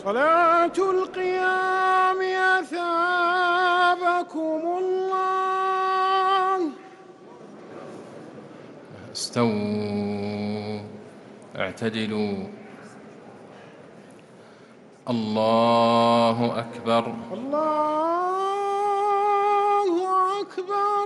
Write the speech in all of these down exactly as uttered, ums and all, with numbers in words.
صلاة القيام أثابكم الله. استووا اعتدلوا. الله أكبر. الله أكبر.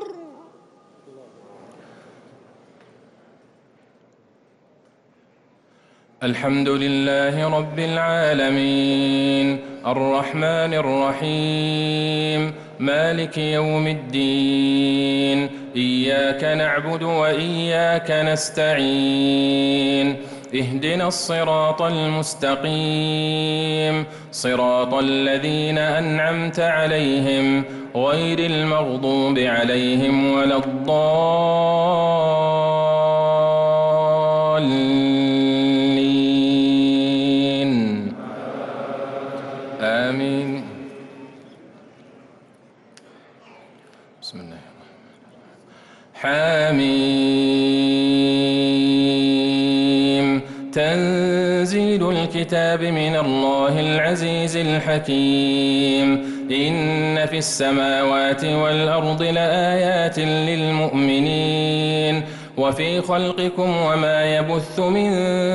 الحمد لله رب العالمين الرحمن الرحيم مالك يوم الدين إياك نعبد وإياك نستعين اهدنا الصراط المستقيم صراط الذين أنعمت عليهم غير المغضوب عليهم ولا الضالين آمين. بسم الله حميم. تنزيل الكتاب من الله العزيز الحكيم. إن في السماوات والأرض لآيات للمؤمنين وفي خلقكم وما يبث من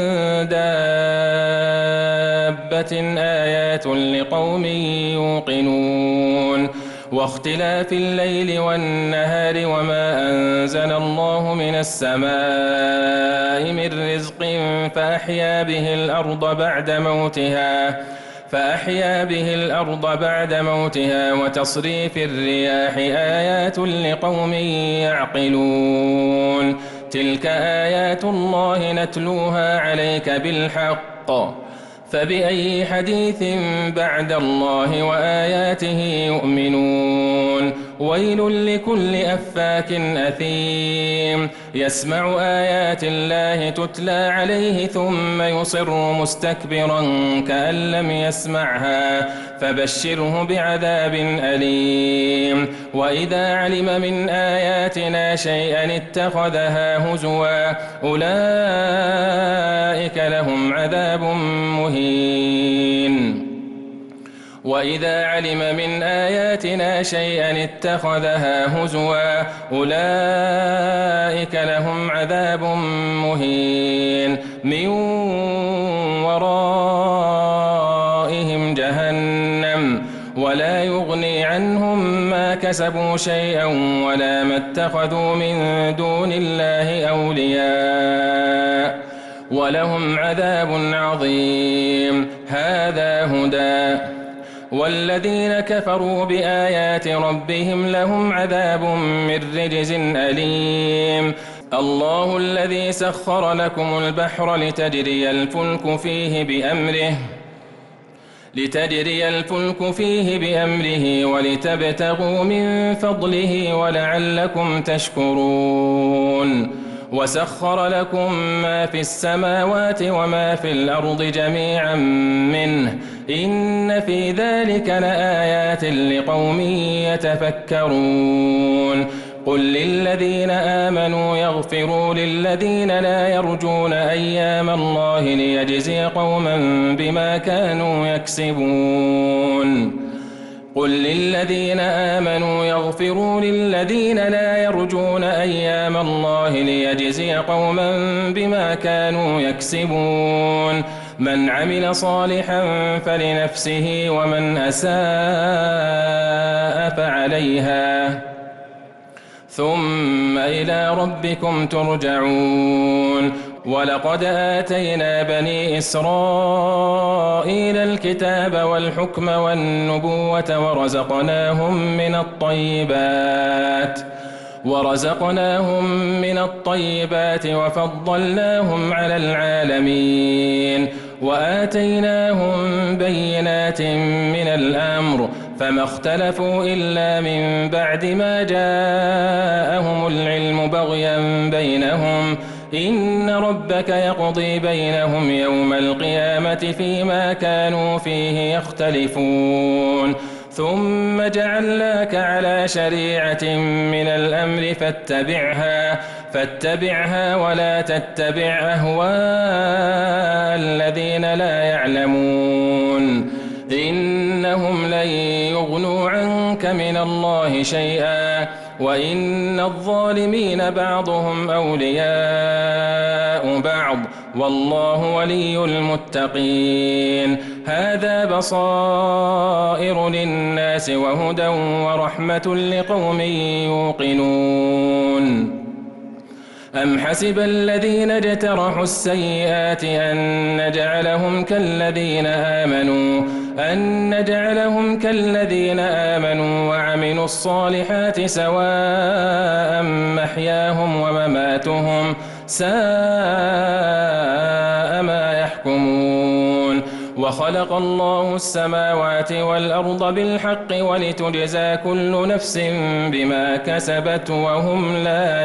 دابة آيات لقوم يوقنون واختلاف الليل والنهار وما أنزل الله من السماء من رزق فأحيا به الأرض بعد موتها فأحيا به الأرض بعد موتها وتصريف الرياح آيات لقوم يعقلون. تلك آيات الله نتلوها عليك بالحق فبأي حديث بعد الله وآياته يؤمنون. ويل لكل أفاك أثيم يسمع آيات الله تتلى عليه ثم يصر مستكبرا كأن لم يسمعها فبشره بعذاب أليم. وإذا علم من آياتنا شيئا اتخذها هزوا أولئك لهم عذاب مهين. وإذا علم من آياتنا شيئا اتخذها هزوا أولئك لهم عذاب مهين. من ورائهم جهنم ولا يغني عنهم ما كسبوا شيئا ولا ما اتخذوا من دون الله أولياء ولهم عذاب عظيم. هذا هدى والذين كفروا بآيات ربهم لهم عذاب من رجز أليم. الله الذي سخر لكم البحر لتجري الفلك فيه بأمره لتجري الفلك فيه بأمره ولتبتغوا من فضله ولعلكم تشكرون. وسخر لكم ما في السماوات وما في الأرض جميعا منه إن في ذلك لآيات لقوم يتفكرون. قل للذين آمنوا يغفروا للذين لا يرجون أيام الله ليجزي قوما بما كانوا يكسبون. قل للذين آمنوا يغفروا للذين لا يرجون أيام الله ليجزي قوما بما كانوا يكسبون. من عمل صالحا فلنفسه ومن أساء فعليها ثم إلى ربكم ترجعون. ولقد آتينا بني إسرائيل الكتاب والحكم والنبوة ورزقناهم من الطيبات ورزقناهم من الطيبات وفضلناهم على العالمين وآتيناهم بينات من الأمر فما اختلفوا إلا من بعد ما جاءهم العلم بغيا بينهم إن ربك يقضي بينهم يوم القيامة فيما كانوا فيه يختلفون. ثم جعلناك على شريعة من الأمر فاتبعها فاتبعها ولا تتبع أهواء الذين لا يعلمون إنهم لن يغنوا عنك من الله شيئا وإن الظالمين بعضهم أولياء بعض والله ولي المتقين هذا بصائر للناس وهدى ورحمة لقوم يوقنون أم حسب الذين اجترحوا السيئات أن نجعلهم كالذين آمنوا أن نجعلهم كالذين آمنوا وعملوا الصالحات سواء محياهم ومماتهم ساء ما يحكمون وخلق الله السماوات والأرض بالحق ولتجزى كل نفس بما كسبت وهم لا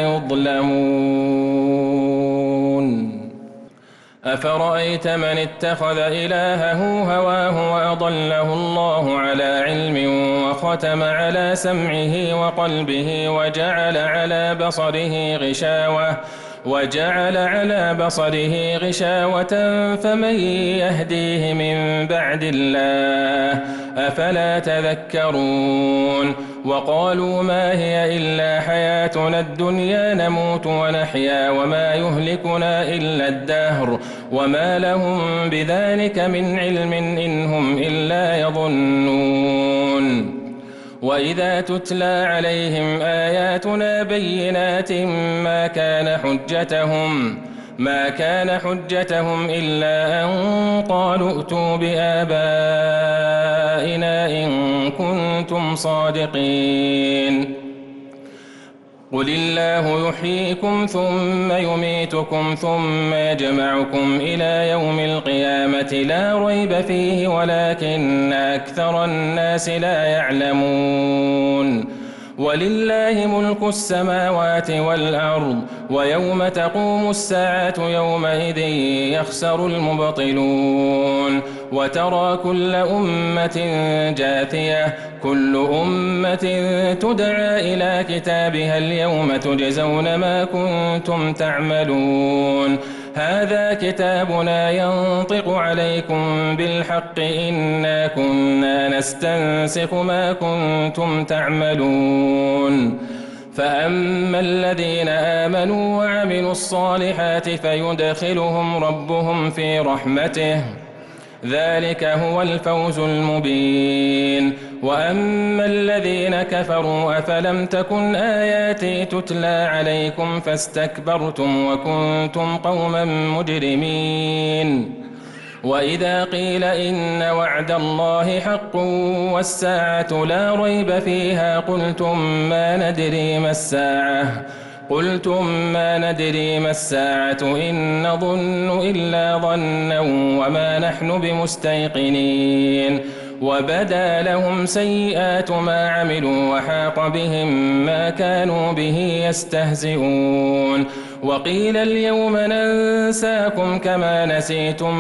يظلمون أفرأيت من اتخذ إلهه هواه وأضله الله على علم وختم على سمعه وقلبه وجعل على بصره غشاوة وجعل على بصره غشاوة فمن يهديه من بعد الله أفلا تذكرون وقالوا ما هي إلا حياتنا الدنيا نموت ونحيا وما يهلكنا إلا الدهر وما لهم بذلك من علم إن هم إلا يظنون وإذا تتلى عليهم آياتنا بينات ما كان حجتهم ما كان حجتهم إلا أن قالوا ائتوا بآبائنا إن كنتم صادقين قل الله يحييكم ثم يميتكم ثم يجمعكم إلى يوم القيامة لا ريب فيه ولكن أكثر الناس لا يعلمون ولله ملك السماوات والأرض ويوم تقوم الساعة يومئذ يخسر المبطلون وترى كل أمة جاثية كل أمة تدعى إلى كتابها اليوم تجزون ما كنتم تعملون هذا كتابنا ينطق عليكم بالحق إنا كنا نستنسخ ما كنتم تعملون فأما الذين آمنوا وعملوا الصالحات فيدخلهم ربهم في رحمته ذلك هو الفوز المبين وأما الذين كفروا أفلم تكن آياتي تتلى عليكم فاستكبرتم وكنتم قوما مجرمين وإذا قيل إن وعد الله حق والساعة لا ريب فيها قلتم ما ندري ما الساعة قلتم ما ندري ما الساعة إن نظن إلا ظنا وما نحن بمستيقنين وبدا لهم سيئات ما عملوا وحاق بهم ما كانوا به يستهزئون وقيل اليوم ننساكم كما نسيتم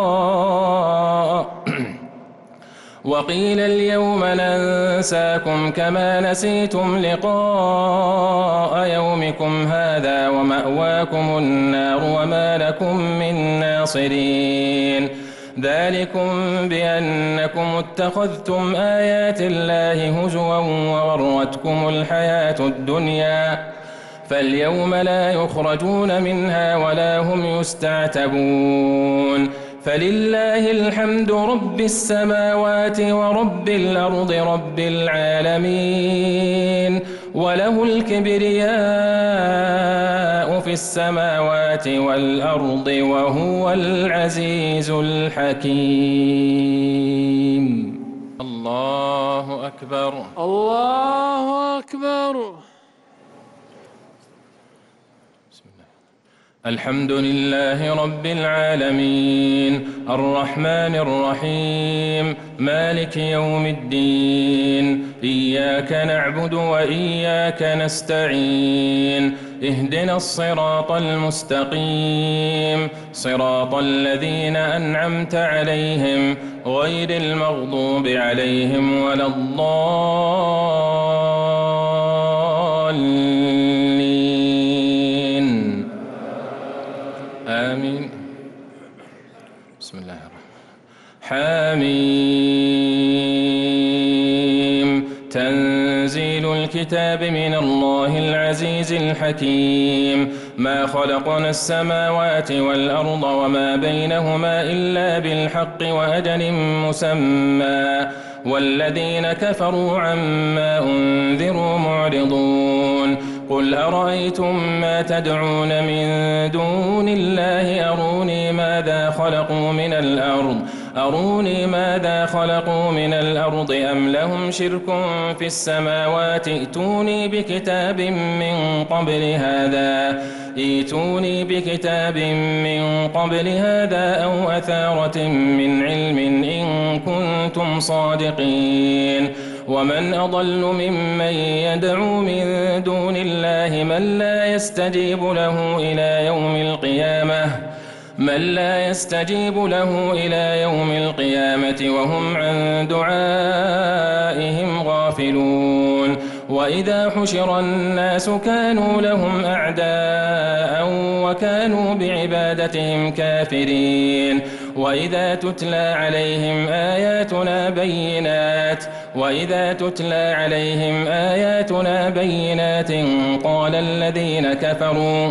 لقاء وقيل اليوم ننساكم كما نسيتم لقاء يومكم هذا ومأواكم النار وما لكم من ناصرين ذلكم بأنكم اتخذتم آيات الله هزوا وغرتكم الحياة الدنيا فاليوم لا يخرجون منها ولا هم يستعتبون فلله الحمد رب السماوات ورب الأرض رب العالمين وله الكبرياء في السماوات والأرض وهو العزيز الحكيم الله أكبر الله أكبر. الحمد لله رب العالمين الرحمن الرحيم مالك يوم الدين إياك نعبد وإياك نستعين اهدنا الصراط المستقيم صراط الذين أنعمت عليهم غير المغضوب عليهم ولا الضالين حميم تنزيل الكتاب من الله العزيز الحكيم ما خلقنا السماوات والأرض وما بينهما إلا بالحق وأجل مسمى والذين كفروا عما أنذروا معرضون قل أرأيتم ما تدعون من دون الله أروني ماذا خلقوا من الأرض أروني ماذا خلقوا من الأرض أم لهم شرك في السماوات ائتوني بكتاب من قبل هذا ائتوني بكتاب من قبل هذا أو أثارة من علم إن كنتم صادقين ومن أضل ممن يدعو من دون الله من لا يستجيب له إلى يوم القيامة من لا يستجيب له إلى يوم القيامة وهم عن دعائهم غافلون وإذا حشر الناس كانوا لهم أعداء وكانوا بعبادتهم كافرين وإذا تتلى عليهم آياتنا بينات وإذا تتلى عليهم آياتنا بينات قال الذين كفروا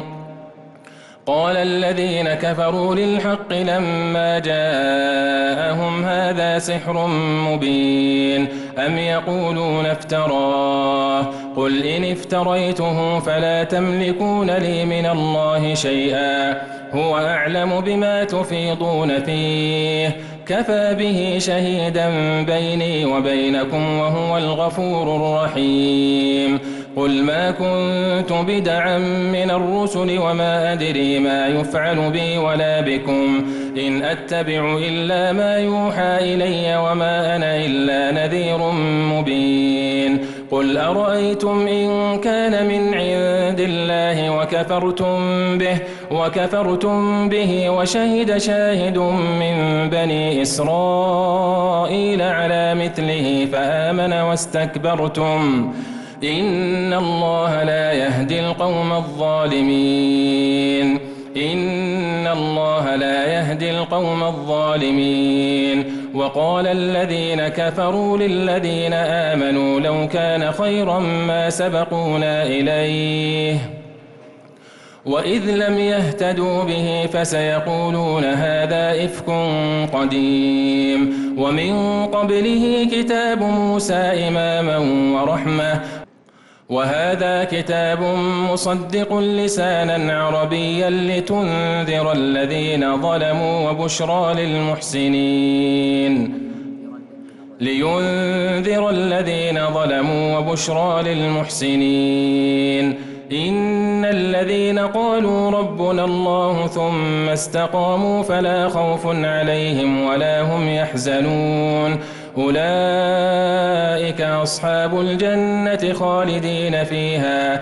قال الذين كفروا للحق لما جاءهم هذا سحر مبين أم يقولون افتراه قل إن افتريته فلا تملكون لي من الله شيئا هو أعلم بما تفيضون فيه كفى به شهيدا بيني وبينكم وهو الغفور الرحيم قل ما كنت بدعا من الرسل وما أدري ما يفعل بي ولا بكم إن أتبع إلا ما يوحى إلي وما أنا إلا نذير مبين قل أرأيتم إن كان من عند الله وكفرتم به وكفرتم به وشهد شاهد من بني إسرائيل على مثله فآمن واستكبرتم إن الله لا يهدي القوم الظالمين إن الله لا يهدي القوم الظالمين وقال الذين كفروا للذين آمنوا لو كان خيرا ما سبقونا إليه وإذ لم يهتدوا به فسيقولون هذا إفك قديم ومن قبله كتاب موسى إماما ورحمة وهذا كتاب مصدق لسانا عربيا لتنذر الذين ظلموا وبشرى للمحسنين لينذر الذين ظلموا وبشرى للمحسنين إن الذين قالوا ربنا الله ثم استقاموا فلا خوف عليهم ولا هم يحزنون أولئك أصحاب الجنة خالدين فيها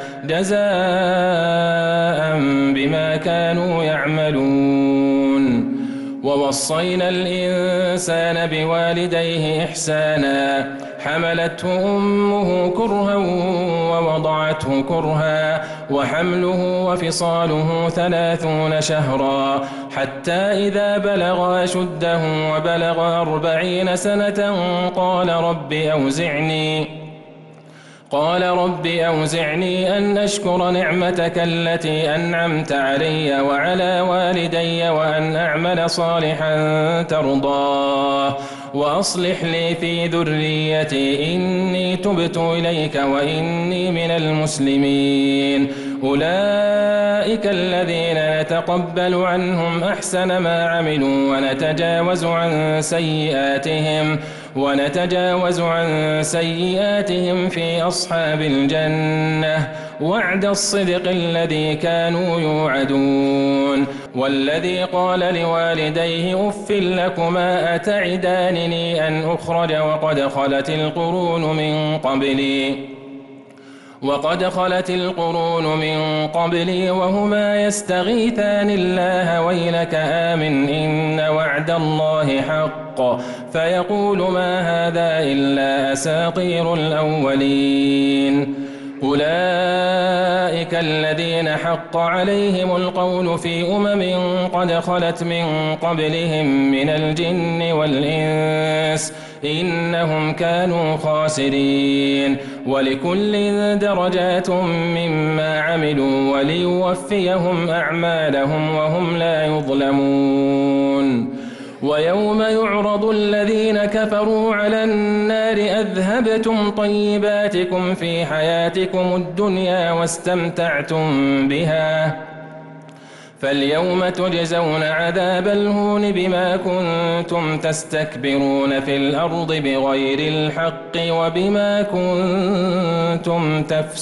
جزاء بما كانوا يعملون ووصينا الإنسان بوالديه إحسانا حملته أمه كرها ووضعته كرها وحمله وفصاله ثلاثون شهرا حتى إذا بلغ أشده وبلغ أربعين سنة قال رب أوزعني قال رب أوزعني أن أشكر نعمتك التي أنعمت علي وعلى والدي وأن أعمل صالحا ترضاه وأصلح لي في ذريتي إني تبت إليك وإني من المسلمين أولئك الذين نتقبل عنهم أحسن ما عملوا ونتجاوز عن سيئاتهم ونتجاوز عن سيئاتهم في أصحاب الجنة وعد الصدق الذي كانوا يوعدون والذي قال لوالديه أف لكما أتعدانني أن أخرج وقد خلت القرون من قبلي وقد خلت القرون من قبلي وهما يستغيثان الله ويلك آمن إن وعد الله حق فيقول ما هذا إلا أساطير الأولين أولئك الذين حق عليهم القول في أمم قد خلت من قبلهم من الجن والإنس إنهم كانوا خاسرين ولكل درجات مما عملوا وليوفيهم أعمالهم وهم لا يظلمون ويوم يعرض الذين كفروا على النار أذهبتم طيباتكم في حياتكم الدنيا واستمتعتم بها فاليوم تجزون عذاب الهون بما كنتم تستكبرون في الأرض بغير الحق وبما كنتم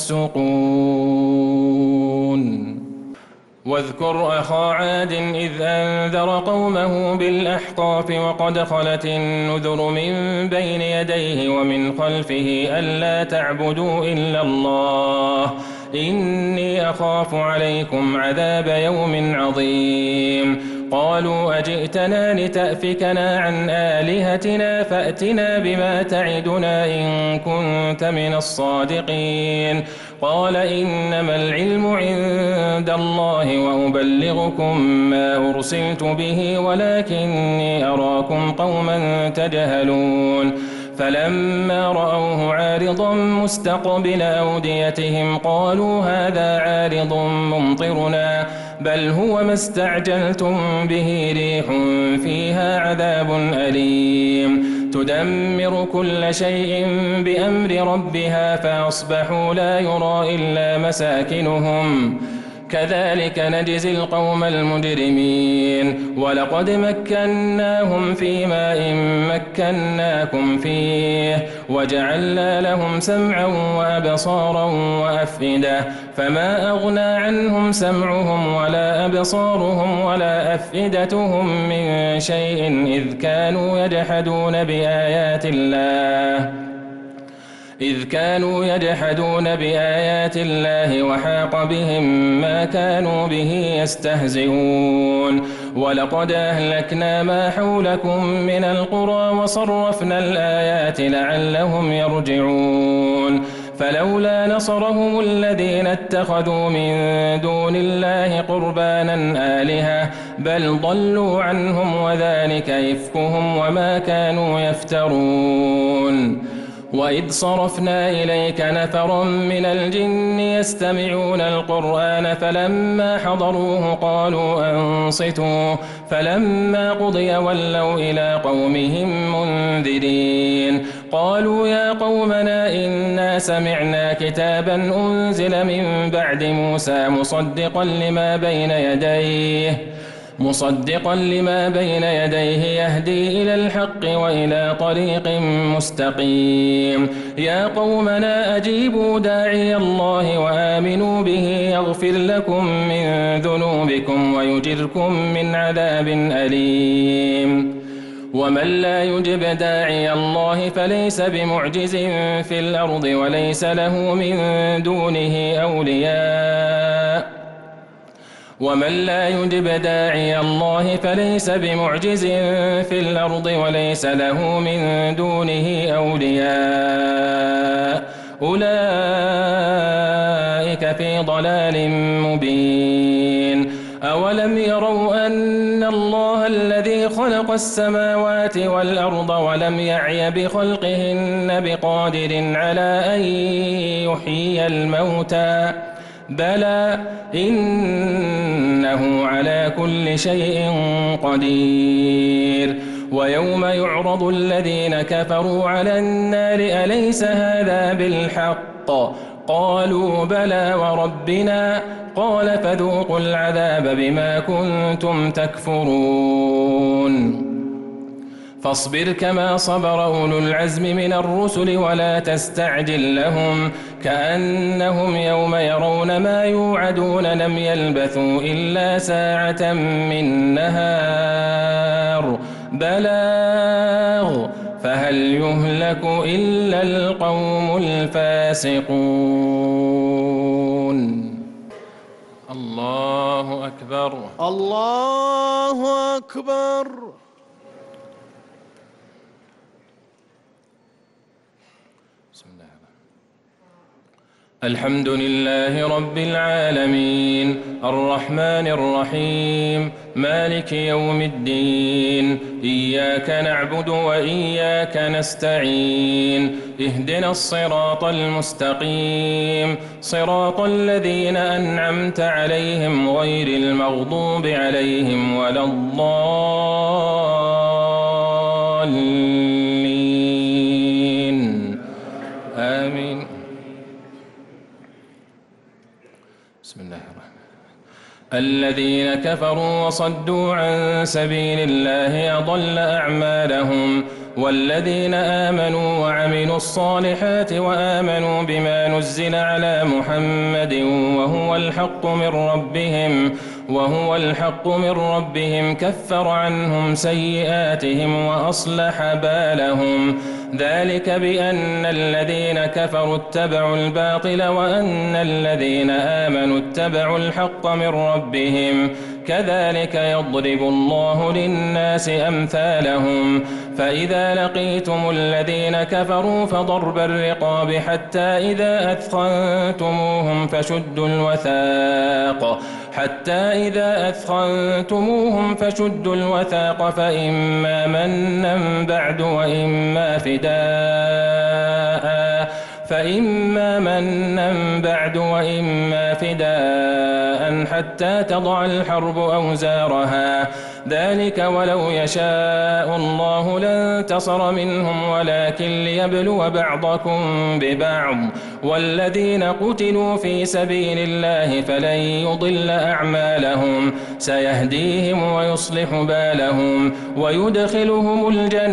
تفسقون واذكر أخا عاد إذ أنذر قومه بالأحقاف وقد خلت النذر من بين يديه ومن خلفه ألا تعبدوا إلا الله إني أخاف عليكم عذاب يوم عظيم قالوا أجئتنا لتأفكنا عن آلهتنا فأتنا بما تعدنا إن كنت من الصادقين قال إنما العلم عند الله وأبلغكم ما أرسلت به ولكني أراكم قوما تجهلون فلما رأوه عارضا مستقبل أوديتهم قالوا هذا عارض ممطرنا بل هو ما استعجلتم به ريح فيها عذاب أليم تدمر كل شيء بأمر ربها فأصبحوا لا يرى إلا مساكنهم كذلك نجزي القوم المجرمين ولقد مكناهم في ماء مكناكم فيه وجعلنا لهم سمعا وأبصارا وأفئدة فما أغنى عنهم سمعهم ولا أبصارهم ولا أفئدتهم من شيء إذ كانوا يجحدون بآيات الله إذ كانوا يجحدون بآيات الله وحاق بهم ما كانوا به يستهزئون ولقد أهلكنا ما حولكم من القرى وصرفنا الآيات لعلهم يرجعون فلولا نصرهم الذين اتخذوا من دون الله قربانا آلهة بل ضلوا عنهم وذلك إفكهم وما كانوا يفترون وإذ صرفنا إليك نفرا من الجن يستمعون القرآن فلما حضروه قالوا أنصتوا فلما قضي ولوا إلى قومهم منذرين قالوا يا قومنا إنا سمعنا كتابا أنزل من بعد موسى مصدقا لما بين يديه مصدقا لما بين يديه يهدي إلى الحق وإلى طريق مستقيم يا قومنا أجيبوا داعي الله وآمنوا به يغفر لكم من ذنوبكم ويجركم من عذاب أليم ومن لا يجب داعي الله فليس بمعجز في الأرض وليس له من دونه أولياء ومن لا يجب داعي الله فليس بمعجز في الأرض وليس له من دونه أولياء أولئك في ضلال مبين أولم يروا أن الله الذي خلق السماوات والأرض ولم يعي بخلقهن بقادر على أن يحيي الموتى بلى إنه على كل شيء قدير ويوم يعرض الذين كفروا على النار أليس هذا بالحق قالوا بلى وربنا قال فذوقوا العذاب بما كنتم تكفرون فاصبر كما صبر أولو العزم من الرسل ولا تستعجل لهم كأنهم يوم يرون ما يوعدون لم يلبثوا إلا ساعة من نهار بلاغ فهل يهلك إلا القوم الفاسقون الله أكبر الله أكبر. الحمد لله رب العالمين الرحمن الرحيم مالك يوم الدين إياك نعبد وإياك نستعين اهدنا الصراط المستقيم صراط الذين أنعمت عليهم غير المغضوب عليهم ولا الضالين آمين. بسم الله الرحمن الذين كفروا وصدوا عن سبيل الله أضل أعمالهم والذين آمنوا وعملوا الصالحات وآمنوا بما نزل على محمد وهو الحق من ربهم وهو الحق من ربهم كفر عنهم سيئاتهم وأصلح بالهم ذلك بأن الذين كفروا اتبعوا الباطل وأن الذين آمنوا اتبعوا الحق من ربهم كذلك يضرب الله للناس أمثالهم فإذا لقيتم الذين كفروا فضرب الرقاب حتى إذا أثخنتموهم فشدوا الوثاق حتى إذا أثخنتموهم فشدوا الوثاق فإما منا بعد وإما فداء فإما منا بعد وإما فداء حتى تضع الحرب أوزارها ذلك ولو يشاء الله لانتصر منهم ولكن ليبلو بعضكم ببعض والذين قتلوا في سبيل الله فلن يضل أعمالهم سيهديهم ويصلح بالهم ويدخلهم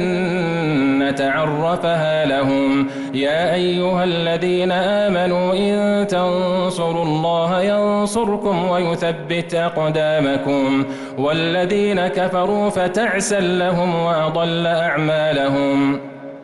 الجنة عرفها لهم يا أيها الذين آمنوا إن تنصروا الله ينصركم ويثبت أقدامكم والذين كفروا فتعسا لهم وأضل أعمالهم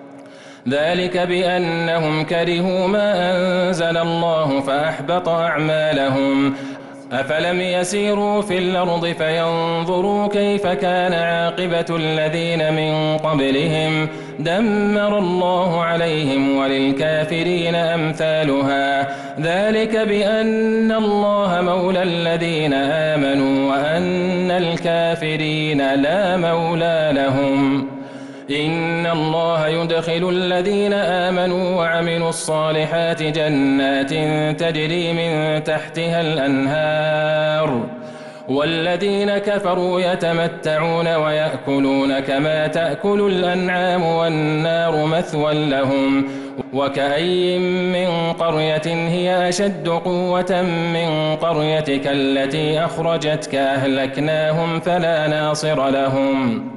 ذلك بأنهم كرهوا ما أنزل الله فأحبط أعمالهم أفلم يسيروا في الأرض فينظروا كيف كان عاقبة الذين من قبلهم دمر الله عليهم وللكافرين أمثالها ذلك بأن الله مولى الذين آمنوا وأن الكافرين لا مولى لهم إن الله يدخل الذين آمنوا وعملوا الصالحات جنات تجري من تحتها الأنهار والذين كفروا يتمتعون ويأكلون كما تأكل الأنعام والنار مثوى لهم وكأي من قرية هي أشد قوة من قريتك التي أخرجتك أهلكناهم فلا ناصر لهم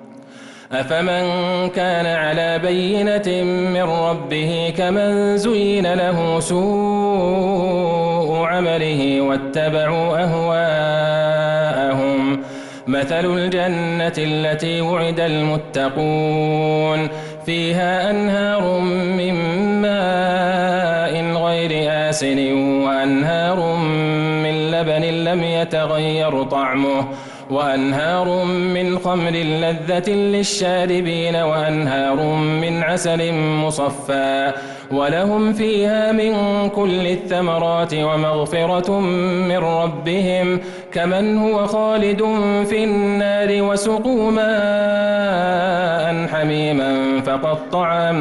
أفمن كان على بينة من ربه كمن زين له سوء عمله واتبعوا أهواءهم مثل الجنة التي وعد المتقون فيها أنهار من ماء غير آسن وأنهار من لبن لم يتغير طعمه وأنهار من خمر لذة للشاربين وأنهار من عسل مصفى ولهم فيها من كل الثمرات ومغفرة من ربهم كمن هو خالد في النار وسقوا ماء حميما فقطع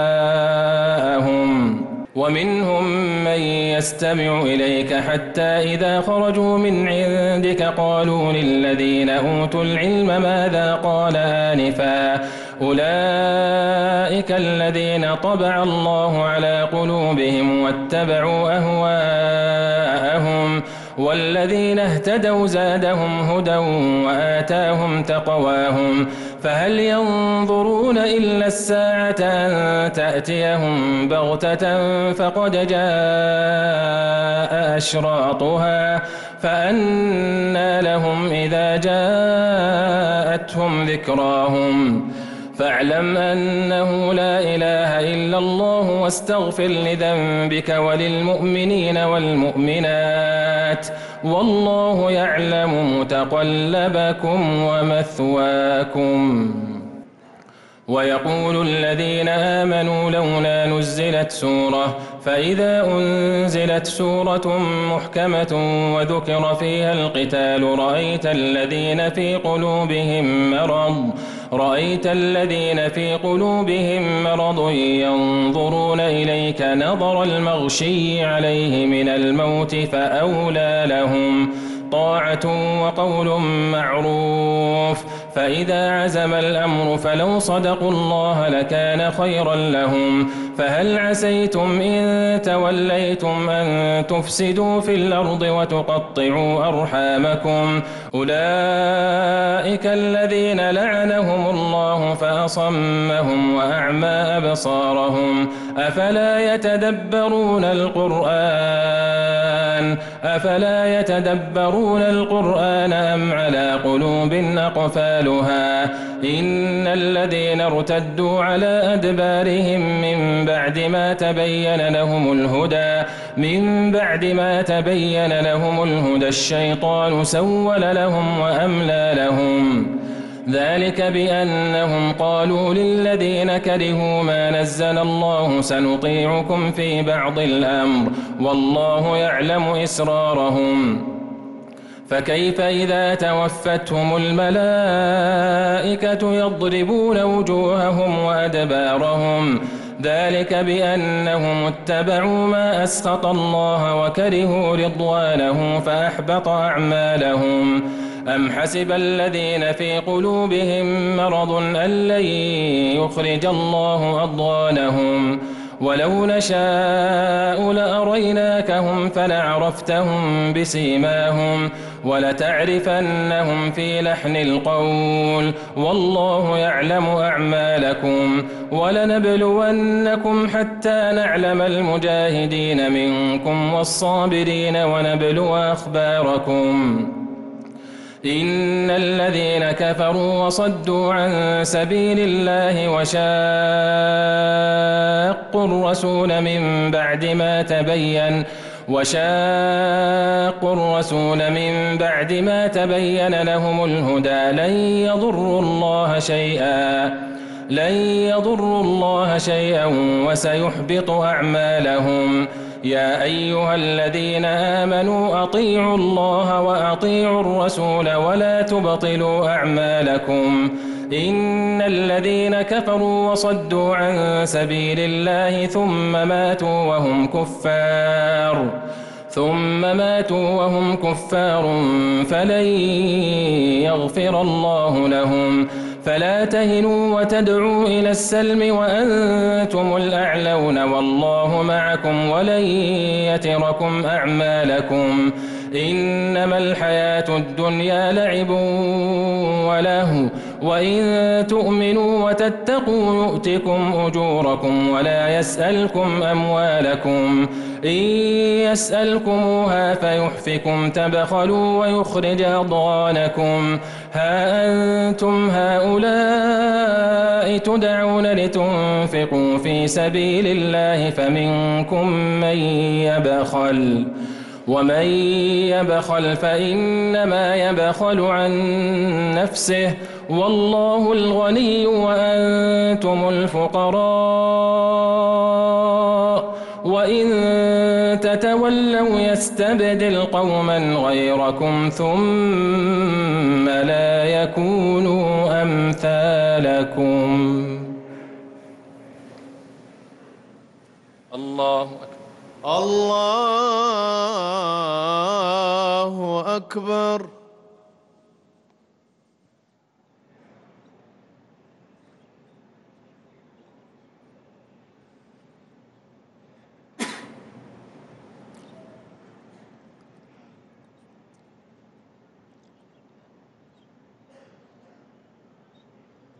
أمعاءهم ومنهم من يستمع إليك حتى إذا خرجوا من عندك قالوا للذين أوتوا العلم ماذا قال آنفا أولئك الذين طبع الله على قلوبهم واتبعوا أهواءهم والذين اهتدوا زادهم هدى وآتاهم تقواهم فهل ينظرون إلا الساعة أن تأتيهم بغتة فقد جاء أشراطها فأنى لهم إذا جاءتهم ذكراهم فاعلم أنه لا إله إلا الله واستغفر لذنبك وللمؤمنين والمؤمنات والله يعلم متقلبكم ومثواكم ويقول الذين آمنوا لولا نزلت سورة فإذا أنزلت سورة محكمة وذكر فيها القتال رأيت الذين في قلوبهم مرض رأيت الذين في قلوبهم مرض ينظرون إليك نظر المغشي عليه من الموت فأولى لهم طاعة وقول معروف فإذا عزم الأمر فلو صدقوا الله لكان خيرا لهم فهل عسيتم إن توليتم أن تفسدوا في الأرض وتقطعوا أرحامكم أولئك الذين لعنهم الله فأصمهم وأعمى أبصارهم أفلا يتدبرون القرآن أفلا يتدبرون القرآن أم على قلوب أقفالها إن الذين ارتدوا على أدبارهم من بعد ما تبين لهم الهدى من بعد ما تبين لهم الهدى الشيطان سول لهم وأملى لهم ذلك بأنهم قالوا للذين كرهوا ما نزل الله سنطيعكم في بعض الأمر والله يعلم إسرارهم فكيف إذا توفتهم الملائكة يضربون وجوههم وأدبارهم ذلك بأنهم اتبعوا ما أسخط الله وكرهوا رضوانه فأحبط أعمالهم أم حسب الذين في قلوبهم مرض أن لن يخرج الله أضغانهم ولو نشاء لأريناكهم فلعرفتهم بسيماهم ولتعرفنهم في لحن القول والله يعلم أعمالكم ولنبلونكم حتى نعلم المجاهدين منكم والصابرين ونبلو أخباركم إن الذين كفروا وصدوا عن سبيل الله وشاقوا الرسول من بعد ما تبين وشاقوا الرسول من بعد ما تبين لهم الهدى لن يضروا الله شيئا لن يضروا الله شيئا وسيحبط أعمالهم يا أيها الذين آمنوا أطيعوا الله وأطيعوا الرسول ولا تبطلوا أعمالكم إن الذين كفروا وصدوا عن سبيل الله ثم ماتوا وهم كفار ثم ماتوا وهم كفار فلن يغفر الله لهم فلا تهنوا وتدعوا إلى السلم وأنتم الأعلون والله معكم ولن يتركم أعمالكم إنما الحياة الدنيا لعب ولهو وإن تؤمنوا وتتقوا يؤتكم أجوركم ولا يسألكم أموالكم إن يسألكموها فيحفكم تبخلوا ويخرج أضغانكم ها أنتم هؤلاء تدعون لتنفقوا في سبيل الله فمنكم من يبخل ومن يبخل فإنما يبخل عن نفسه والله الغني وأنتم الفقراء وإن تتولوا يستبدل قوما غيركم ثم لا يكونوا أمثالكم. الله أكبر. الله أكبر.